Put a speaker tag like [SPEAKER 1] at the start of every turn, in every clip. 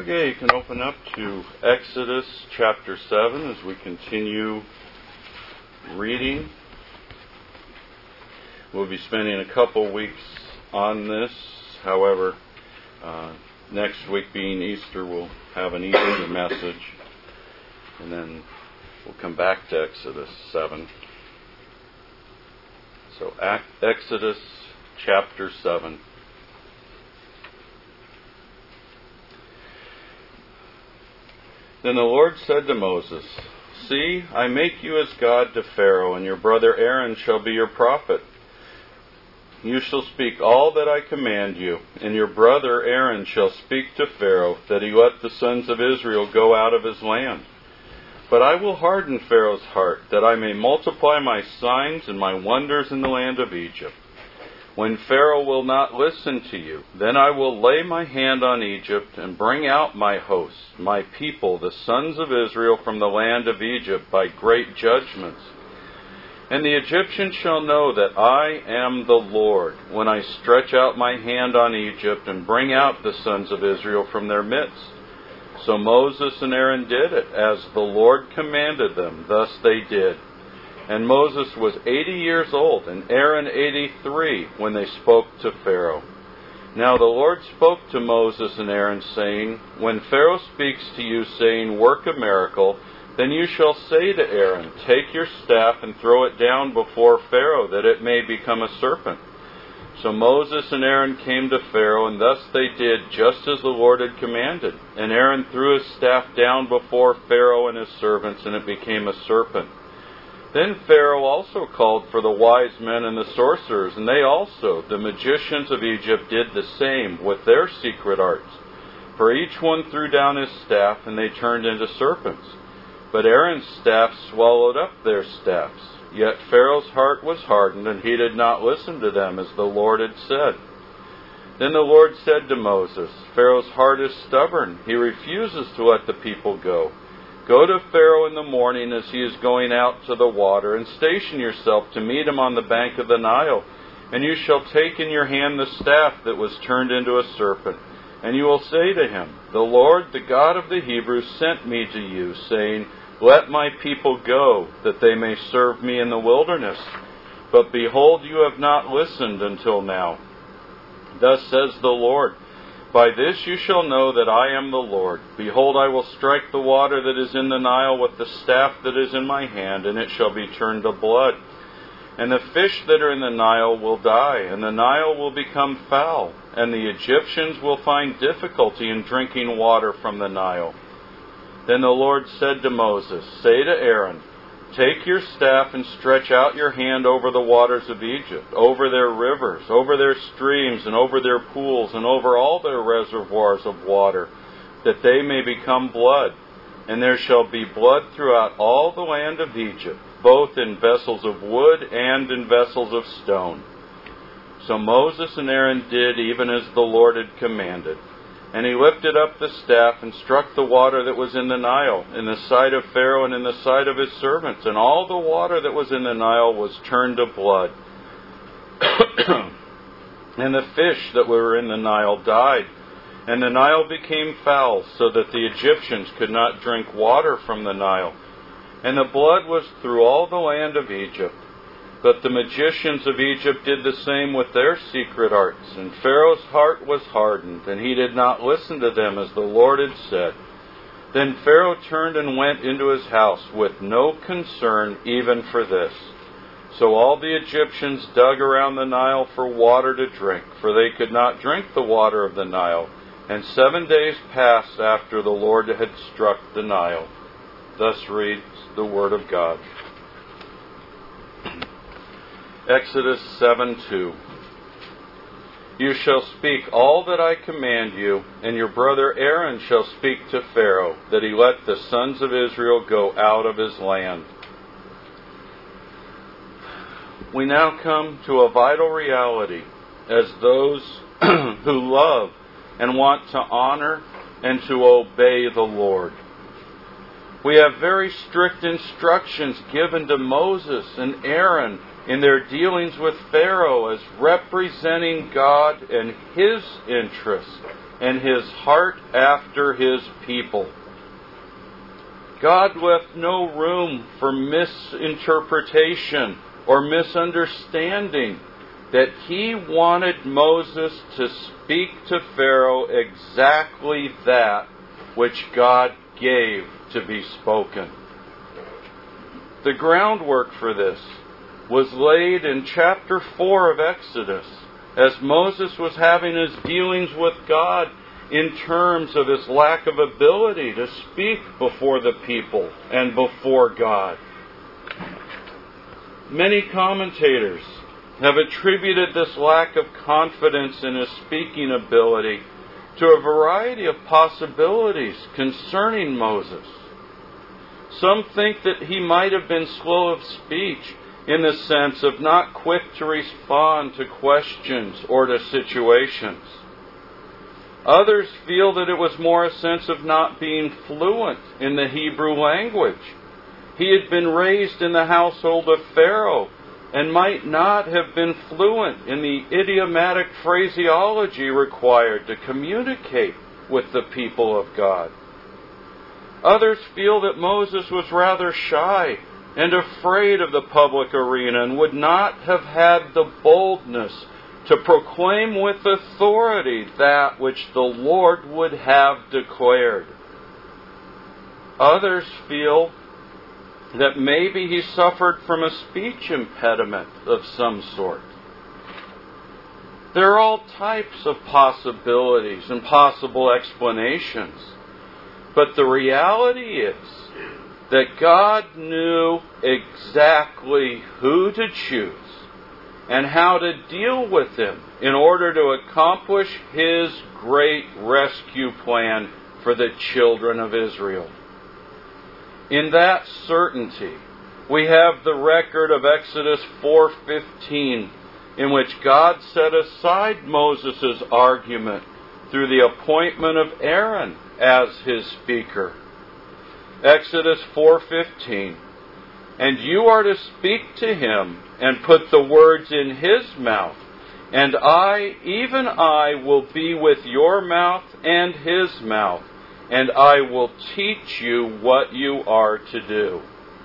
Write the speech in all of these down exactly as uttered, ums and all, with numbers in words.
[SPEAKER 1] Okay, you can open up to Exodus chapter seven as we continue reading. We'll be spending a couple weeks on this. However, uh, next week being Easter, we'll have an Easter message. And then we'll come back to Exodus seven. So, Exodus chapter seven. Then the Lord said to Moses, See, I make you as God to Pharaoh, and your brother Aaron shall be your prophet. You shall speak all that I command you, and your brother Aaron shall speak to Pharaoh, that he let the sons of Israel go out of his land. But I will harden Pharaoh's heart, that I may multiply my signs and my wonders in the land of Egypt. When Pharaoh will not listen to you, then I will lay my hand on Egypt and bring out my hosts, my people, the sons of Israel, from the land of Egypt by great judgments. And the Egyptians shall know that I am the Lord, when I stretch out my hand on Egypt and bring out the sons of Israel from their midst. So Moses and Aaron did it, as the Lord commanded them. Thus they did. And Moses was eighty years old, and Aaron eighty-three, when they spoke to Pharaoh. Now the Lord spoke to Moses and Aaron, saying, When Pharaoh speaks to you, saying, Work a miracle, then you shall say to Aaron, Take your staff and throw it down before Pharaoh, that it may become a serpent. So Moses and Aaron came to Pharaoh, and thus they did, just as the Lord had commanded. And Aaron threw his staff down before Pharaoh and his servants, and it became a serpent. Then Pharaoh also called for the wise men and the sorcerers, and they also, the magicians of Egypt, did the same with their secret arts. For each one threw down his staff, and they turned into serpents. But Aaron's staff swallowed up their staffs. Yet Pharaoh's heart was hardened, and he did not listen to them, as the Lord had said. Then the Lord said to Moses, Pharaoh's heart is stubborn. He refuses to let the people go. Go to Pharaoh in the morning as he is going out to the water, and station yourself to meet him on the bank of the Nile. And you shall take in your hand the staff that was turned into a serpent. And you will say to him, The Lord, the God of the Hebrews, sent me to you, saying, Let my people go, that they may serve me in the wilderness. But behold, you have not listened until now. Thus says the Lord, By this you shall know that I am the Lord. Behold, I will strike the water that is in the Nile with the staff that is in my hand, and it shall be turned to blood. And the fish that are in the Nile will die, and the Nile will become foul, and the Egyptians will find difficulty in drinking water from the Nile. Then the Lord said to Moses, Say to Aaron, Take your staff and stretch out your hand over the waters of Egypt, over their rivers, over their streams, and over their pools, and over all their reservoirs of water, that they may become blood. And there shall be blood throughout all the land of Egypt, both in vessels of wood and in vessels of stone. So Moses and Aaron did even as the Lord had commanded. And he lifted up the staff and struck the water that was in the Nile, in the sight of Pharaoh and in the sight of his servants. And all the water that was in the Nile was turned to blood. And the fish that were in the Nile died. And the Nile became foul, so that the Egyptians could not drink water from the Nile. And the blood was through all the land of Egypt. But the magicians of Egypt did the same with their secret arts, and Pharaoh's heart was hardened, and he did not listen to them as the Lord had said. Then Pharaoh turned and went into his house with no concern even for this. So all the Egyptians dug around the Nile for water to drink, for they could not drink the water of the Nile. And seven days passed after the Lord had struck the Nile. Thus reads the Word of God. Exodus seven two. You shall speak all that I command you, and your brother Aaron shall speak to Pharaoh, that he let the sons of Israel go out of his land. We now come to a vital reality as those who love and want to honor and to obey the Lord. We have very strict instructions given to Moses and Aaron in their dealings with Pharaoh as representing God and His interests and his heart after his people. God left no room for misinterpretation or misunderstanding that he wanted Moses to speak to Pharaoh exactly that which God gave to be spoken. The groundwork for this was laid in chapter four of Exodus, as Moses was having his dealings with God in terms of his lack of ability to speak before the people and before God. Many commentators have attributed this lack of confidence in his speaking ability to a variety of possibilities concerning Moses. Some think that he might have been slow of speech in the sense of not quick to respond to questions or to situations. Others feel that it was more a sense of not being fluent in the Hebrew language. He had been raised in the household of Pharaoh and might not have been fluent in the idiomatic phraseology required to communicate with the people of God. Others feel that Moses was rather shy and afraid of the public arena and would not have had the boldness to proclaim with authority that which the Lord would have declared. Others feel that maybe he suffered from a speech impediment of some sort. There are all types of possibilities and possible explanations. But the reality is that God knew exactly who to choose and how to deal with him in order to accomplish his great rescue plan for the children of Israel. In that certainty, we have the record of Exodus four fifteen, in which God set aside Moses' argument through the appointment of Aaron as his speaker. Exodus four fifteen, and you are to speak to him and put the words in his mouth, and I, even I, will be with your mouth and his mouth, and I will teach you what you are to do.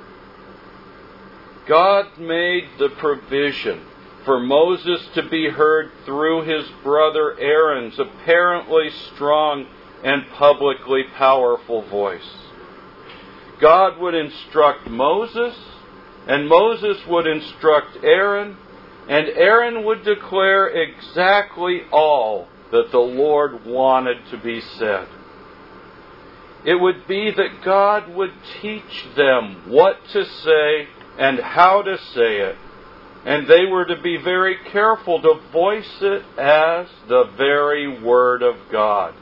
[SPEAKER 1] God made the provision for Moses to be heard through his brother Aaron's apparently strong and publicly powerful voice. God would instruct Moses, and Moses would instruct Aaron, and Aaron would declare exactly all that the Lord wanted to be said. It would be that God would teach them what to say and how to say it, and they were to be very careful to voice it as the very Word of God.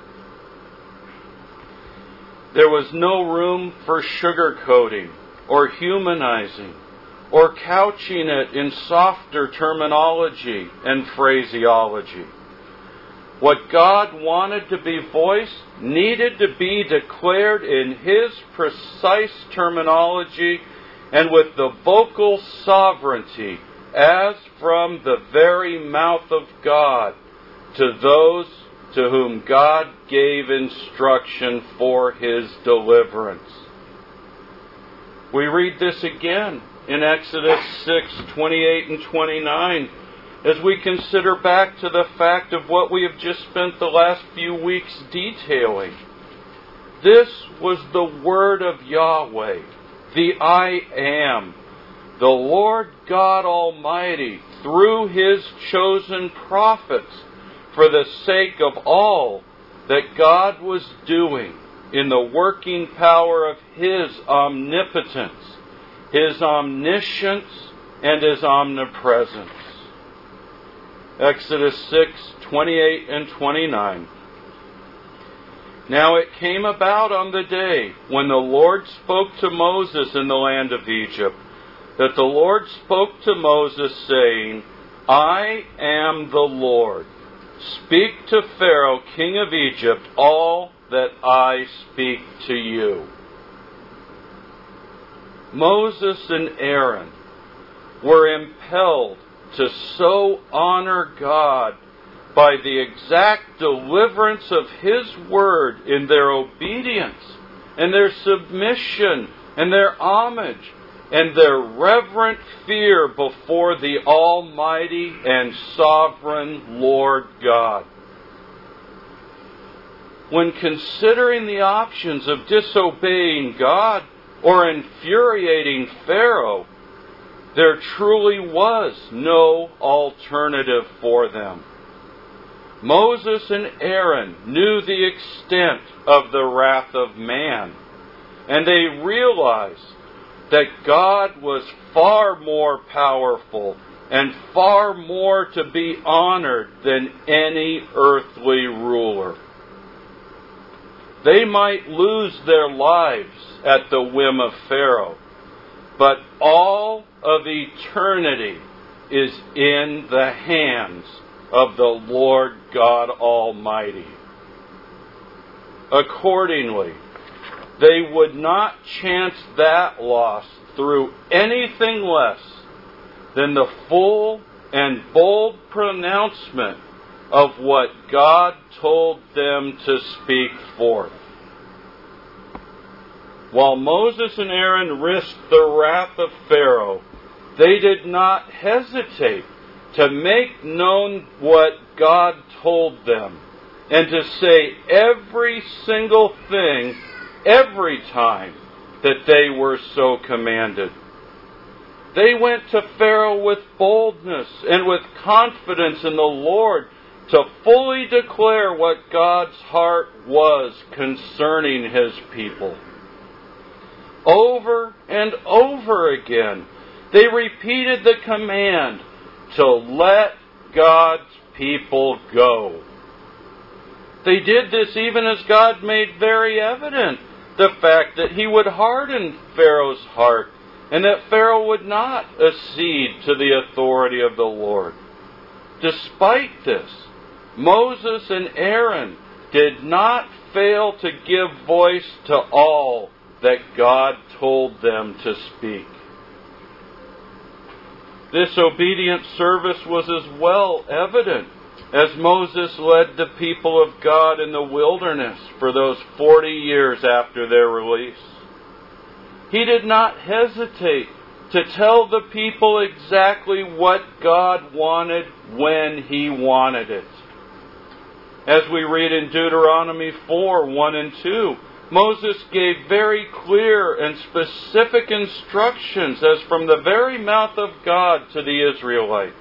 [SPEAKER 1] There was no room for sugarcoating or humanizing or couching it in softer terminology and phraseology. What God wanted to be voiced needed to be declared in His precise terminology and with the vocal sovereignty as from the very mouth of God to those to whom God gave instruction for His deliverance. We read this again in Exodus six, twenty-eight and twenty-nine as we consider back to the fact of what we have just spent the last few weeks detailing. This was the word of Yahweh, the I Am, the Lord God Almighty, through His chosen prophets, for the sake of all that God was doing in the working power of His omnipotence, His omniscience, and His omnipresence. Exodus six, twenty-eight and twenty-nine. Now it came about on the day when the Lord spoke to Moses in the land of Egypt, that the Lord spoke to Moses, saying, I am the Lord. Speak to Pharaoh, king of Egypt, all that I speak to you. Moses and Aaron were impelled to so honor God by the exact deliverance of His word in their obedience and their submission and their homage and their reverent fear before the Almighty and Sovereign Lord God. When considering the options of disobeying God or infuriating Pharaoh, there truly was no alternative for them. Moses and Aaron knew the extent of the wrath of man, and they realized that God was far more powerful and far more to be honored than any earthly ruler. They might lose their lives at the whim of Pharaoh, but all of eternity is in the hands of the Lord God Almighty. Accordingly, they would not chance that loss through anything less than the full and bold pronouncement of what God told them to speak forth. While Moses and Aaron risked the wrath of Pharaoh, they did not hesitate to make known what God told them and to say every single thing every time that they were so commanded. They went to Pharaoh with boldness and with confidence in the Lord to fully declare what God's heart was concerning His people. Over and over again, they repeated the command to let God's people go. They did this even as God made very evident the fact that He would harden Pharaoh's heart and that Pharaoh would not accede to the authority of the Lord. Despite this, Moses and Aaron did not fail to give voice to all that God told them to speak. This obedient service was as well evident as Moses led the people of God in the wilderness for those forty years after their release. He did not hesitate to tell the people exactly what God wanted when He wanted it. As we read in Deuteronomy four, one and two, Moses gave very clear and specific instructions as from the very mouth of God to the Israelites.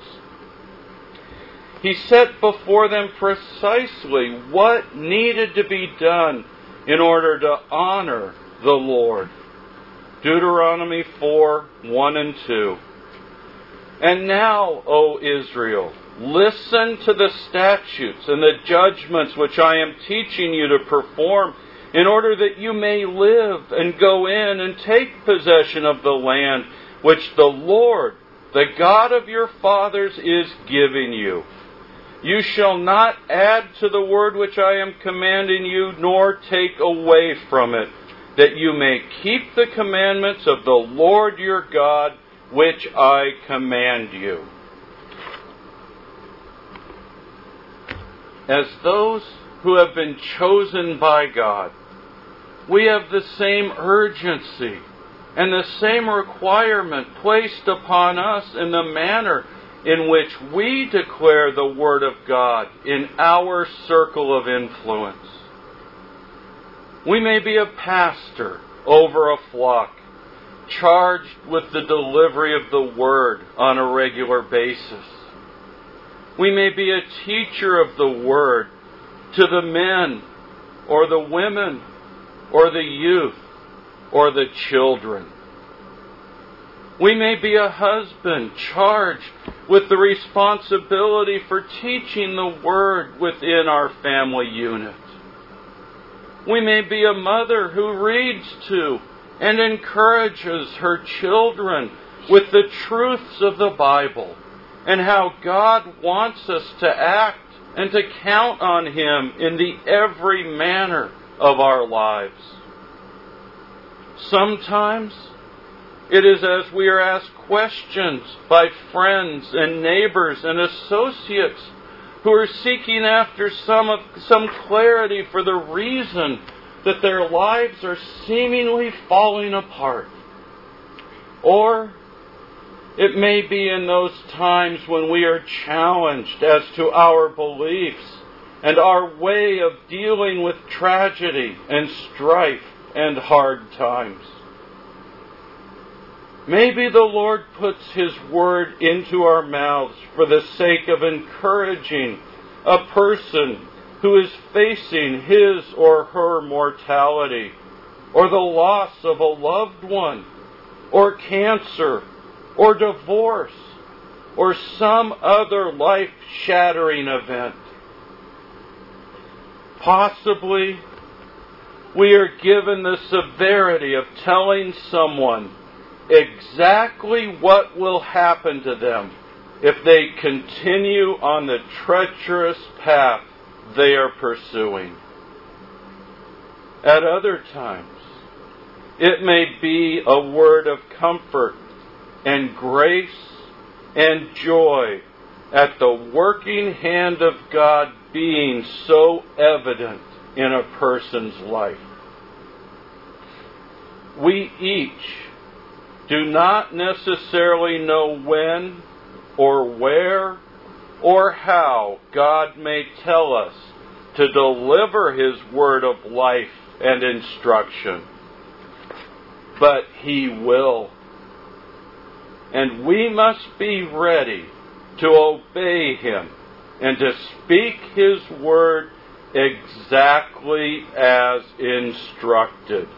[SPEAKER 1] He set before them precisely what needed to be done in order to honor the Lord. Deuteronomy four, one and two. And now, O Israel, listen to the statutes and the judgments which I am teaching you to perform, in order that you may live and go in and take possession of the land which the Lord, the God of your fathers, is giving you. You shall not add to the word which I am commanding you, nor take away from it, that you may keep the commandments of the Lord your God, which I command you. As those who have been chosen by God, we have the same urgency and the same requirement placed upon us in the manner in which we declare the Word of God in our circle of influence. We may be a pastor over a flock, charged with the delivery of the Word on a regular basis. We may be a teacher of the Word to the men or the women or the youth or the children. We may be a husband charged with the responsibility for teaching the Word within our family unit. We may be a mother who reads to and encourages her children with the truths of the Bible and how God wants us to act and to count on Him in the every manner of our lives. Sometimes it is as we are asked questions by friends and neighbors and associates who are seeking after some, of, some clarity for the reason that their lives are seemingly falling apart. Or it may be in those times when we are challenged as to our beliefs and our way of dealing with tragedy and strife and hard times. Maybe the Lord puts His Word into our mouths for the sake of encouraging a person who is facing his or her mortality, or the loss of a loved one, or cancer, or divorce, or some other life-shattering event. Possibly, we are given the severity of telling someone exactly what will happen to them if they continue on the treacherous path they are pursuing. At other times, it may be a word of comfort and grace and joy at the working hand of God being so evident in a person's life. We each do not necessarily know when or where or how God may tell us to deliver His word of life and instruction. But He will. And we must be ready to obey Him and to speak His word exactly as instructed.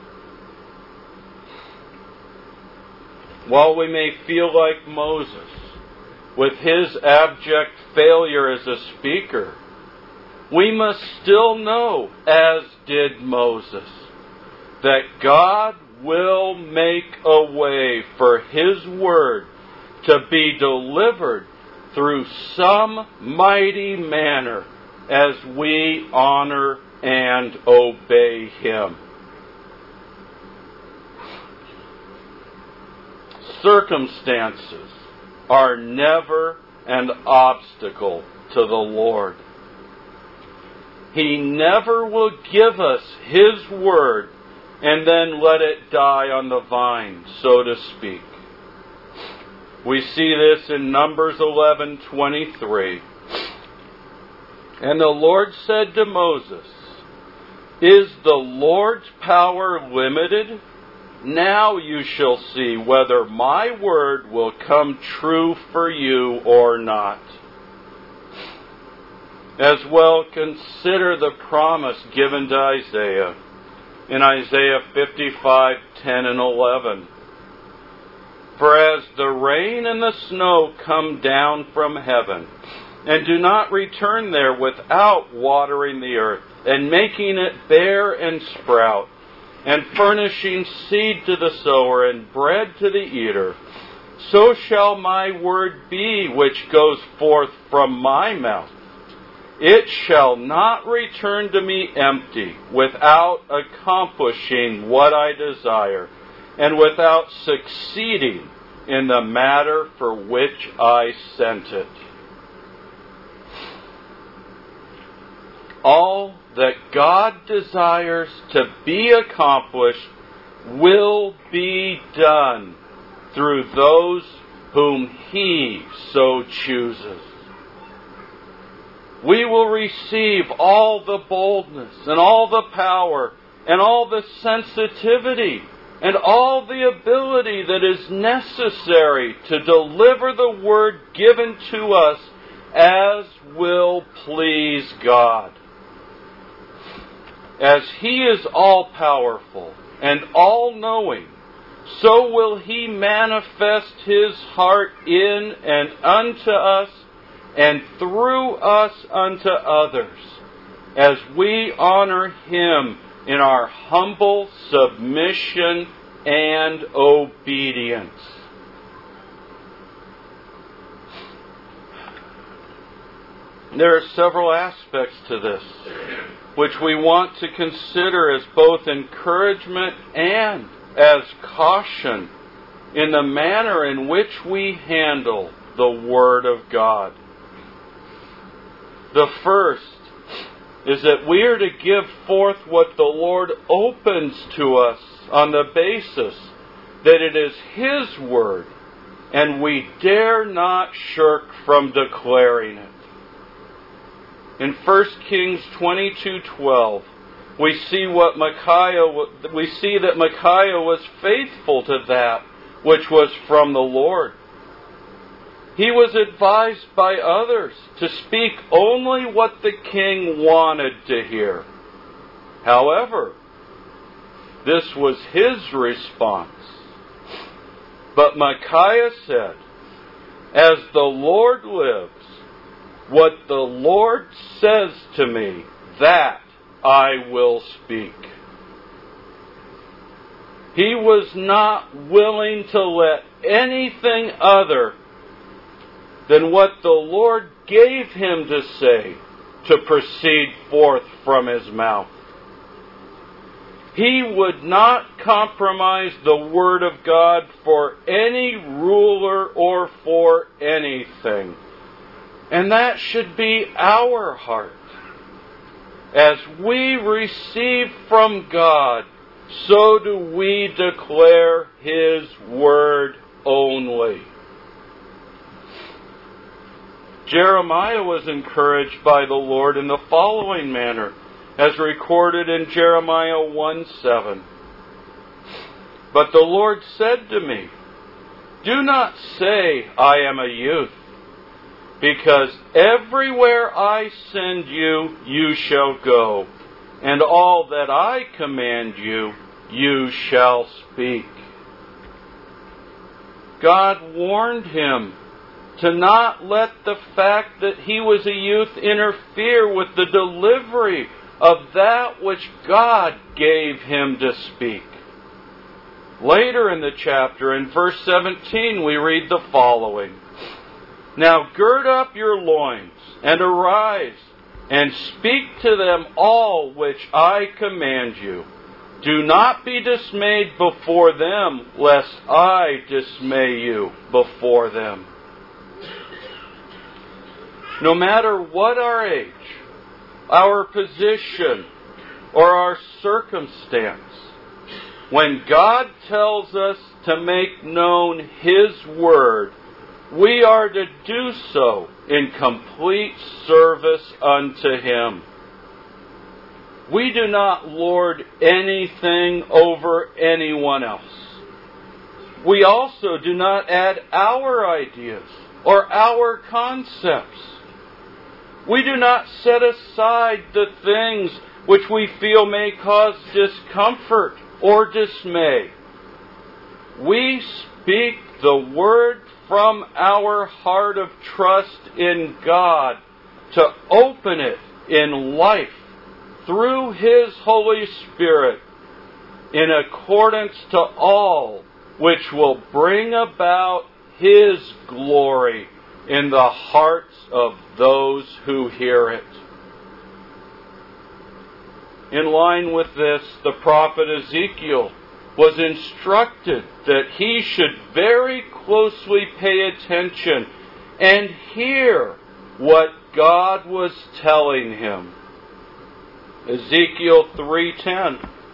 [SPEAKER 1] While we may feel like Moses, with his abject failure as a speaker, we must still know, as did Moses, that God will make a way for His word to be delivered through some mighty manner as we honor and obey Him. Circumstances are never an obstacle to the Lord. He never will give us His word and then let it die on the vine, so to speak. We see this in Numbers eleven twenty-three. And the Lord said to Moses, "Is the Lord's power limited? Now you shall see whether my word will come true for you or not." As well, consider the promise given to Isaiah in Isaiah fifty-five ten and eleven. "For as the rain and the snow come down from heaven, and do not return there without watering the earth, and making it bear and sprout, and furnishing seed to the sower and bread to the eater, so shall my word be which goes forth from my mouth. It shall not return to me empty, without accomplishing what I desire, and without succeeding in the matter for which I sent it." All that God desires to be accomplished will be done through those whom He so chooses. We will receive all the boldness and all the power and all the sensitivity and all the ability that is necessary to deliver the word given to us as will please God. As He is all-powerful and all-knowing, so will He manifest His heart in and unto us and through us unto others, as we honor Him in our humble submission and obedience. There are several aspects to this which we want to consider as both encouragement and as caution in the manner in which we handle the Word of God. The first is that we are to give forth what the Lord opens to us on the basis that it is His Word, and we dare not shirk from declaring it. In First Kings twenty-two twelve, we see what Micaiah we see that Micaiah was faithful to that which was from the Lord. He was advised by others to speak only what the king wanted to hear. However, this was his response. But Micaiah said, "As the Lord lives, what the Lord says to me, that I will speak." He was not willing to let anything other than what the Lord gave him to say to proceed forth from his mouth. He would not compromise the Word of God for any ruler or for anything. And that should be our heart. As we receive from God, so do we declare His Word only. Jeremiah was encouraged by the Lord in the following manner, as recorded in Jeremiah one seven. "But the Lord said to me, 'Do not say, I am a youth, because everywhere I send you, you shall go, and all that I command you, you shall speak.'" God warned him to not let the fact that he was a youth interfere with the delivery of that which God gave him to speak. Later in the chapter, in verse seventeen, we read the following: "Now gird up your loins, and arise, and speak to them all which I command you. Do not be dismayed before them, lest I dismay you before them." No matter what our age, our position, or our circumstance, when God tells us to make known His Word, we are to do so in complete service unto Him. We do not lord anything over anyone else. We also do not add our ideas or our concepts. We do not set aside the things which we feel may cause discomfort or dismay. We speak the Word from our heart of trust in God to open it in life through His Holy Spirit in accordance to all which will bring about His glory in the hearts of those who hear it. In line with this, the prophet Ezekiel was instructed that he should very closely pay attention and hear what God was telling him. Ezekiel three ten.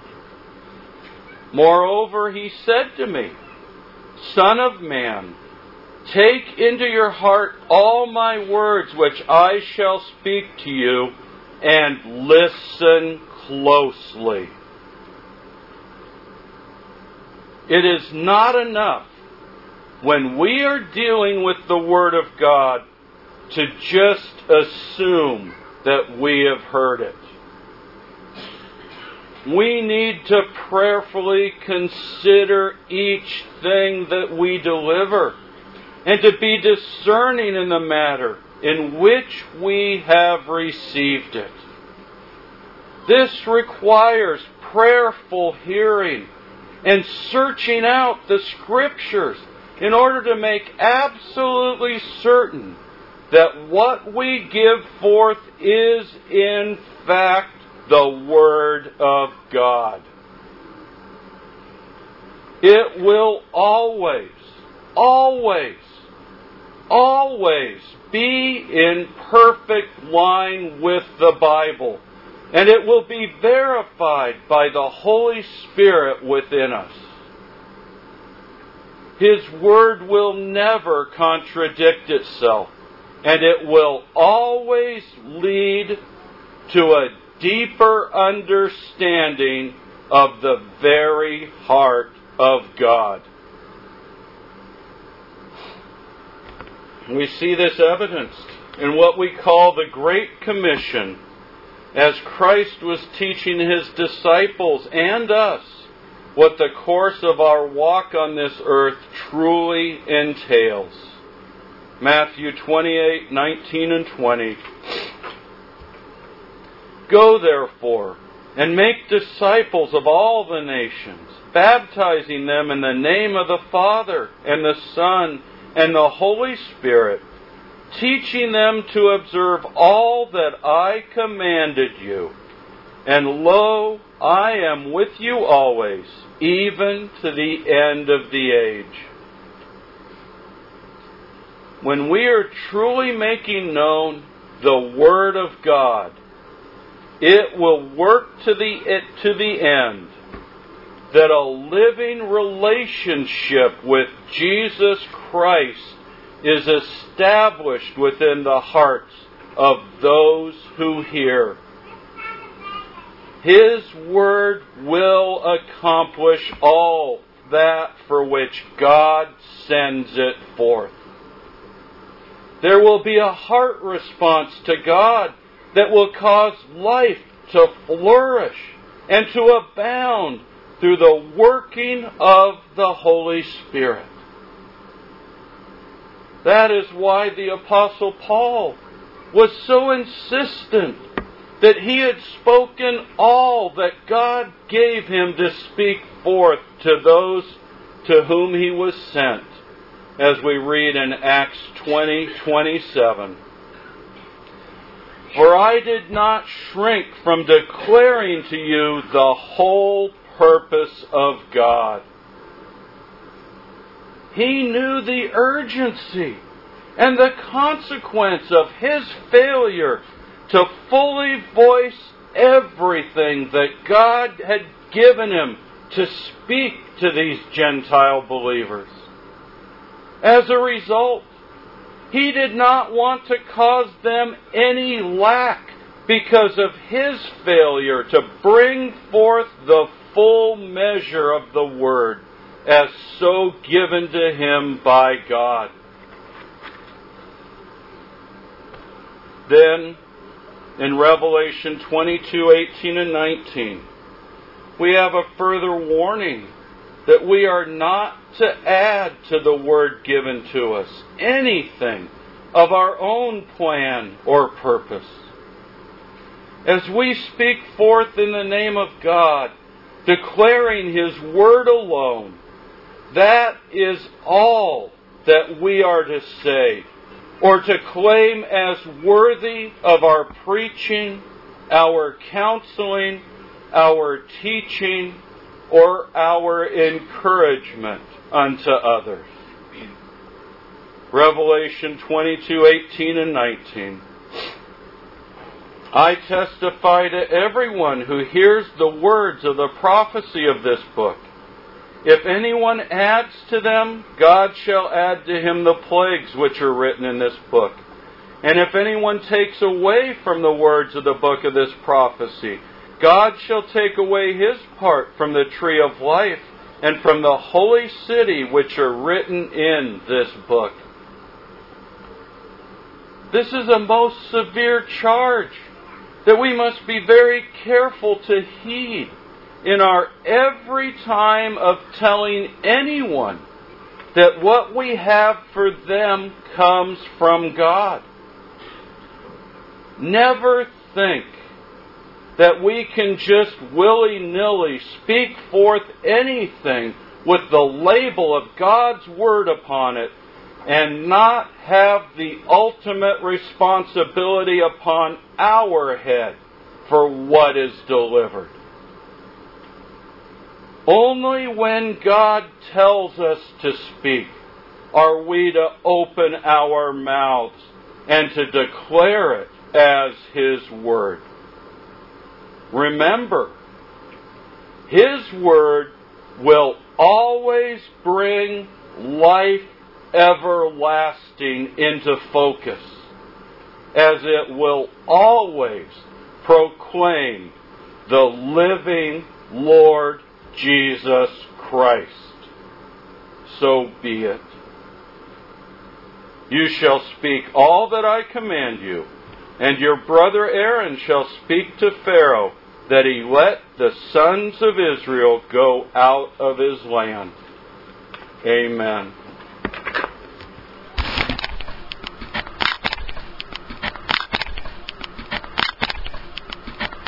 [SPEAKER 1] "Moreover, he said to me, 'Son of man, take into your heart all my words which I shall speak to you, and listen closely.'" It is not enough when we are dealing with the Word of God to just assume that we have heard it. We need to prayerfully consider each thing that we deliver, and to be discerning in the matter in which we have received it. This requires prayerful hearing and searching out the Scriptures in order to make absolutely certain that what we give forth is in fact the Word of God. It will always, always always be in perfect line with the Bible, and it will be verified by the Holy Spirit within us. His Word will never contradict itself, and it will always lead to a deeper understanding of the very heart of God. We see this evidenced in what we call the Great Commission, as Christ was teaching His disciples and us what the course of our walk on this earth truly entails. Matthew twenty-eight, nineteen and twenty. Go therefore and make disciples of all the nations, baptizing them in the name of the Father and the Son and the Holy Spirit, teaching them to observe all that I commanded you. And lo, I am with you always, even to the end of the age. When we are truly making known the Word of God, it will work to the, it, to the end that a living relationship with Jesus Christ is established within the hearts of those who hear. His Word will accomplish all that for which God sends it forth. There will be a heart response to God that will cause life to flourish and to abound through the working of the Holy Spirit. That is why the Apostle Paul was so insistent that he had spoken all that God gave him to speak forth to those to whom he was sent, as we read in Acts twenty twenty-seven. For I did not shrink from declaring to you the whole purpose of God. He knew the urgency and the consequence of his failure to fully voice everything that God had given him to speak to these Gentile believers. As a result, he did not want to cause them any lack because of his failure to bring forth the full measure of the Word as so given to him by God. Then, in Revelation twenty-two, eighteen and nineteen, we have a further warning that we are not to add to the Word given to us anything of our own plan or purpose. As we speak forth in the name of God, declaring His Word alone, that is all that we are to say, or to claim as worthy of our preaching, our counseling, our teaching, or our encouragement unto others. Revelation twenty-two, eighteen and nineteen. I testify to everyone who hears the words of the prophecy of this book. If anyone adds to them, God shall add to him the plagues which are written in this book. And if anyone takes away from the words of the book of this prophecy, God shall take away his part from the tree of life and from the holy city which are written in this book. This is a most severe charge that we must be very careful to heed in our every time of telling anyone that what we have for them comes from God. Never think that we can just willy-nilly speak forth anything with the label of God's Word upon it and not have the ultimate responsibility upon our head for what is delivered. Only when God tells us to speak are we to open our mouths and to declare it as His Word. Remember, His Word will always bring life everlasting into focus, as it will always proclaim the living Lord Jesus Christ. So be it. You shall speak all that I command you, and your brother Aaron shall speak to Pharaoh, that he let the sons of Israel go out of his land. Amen.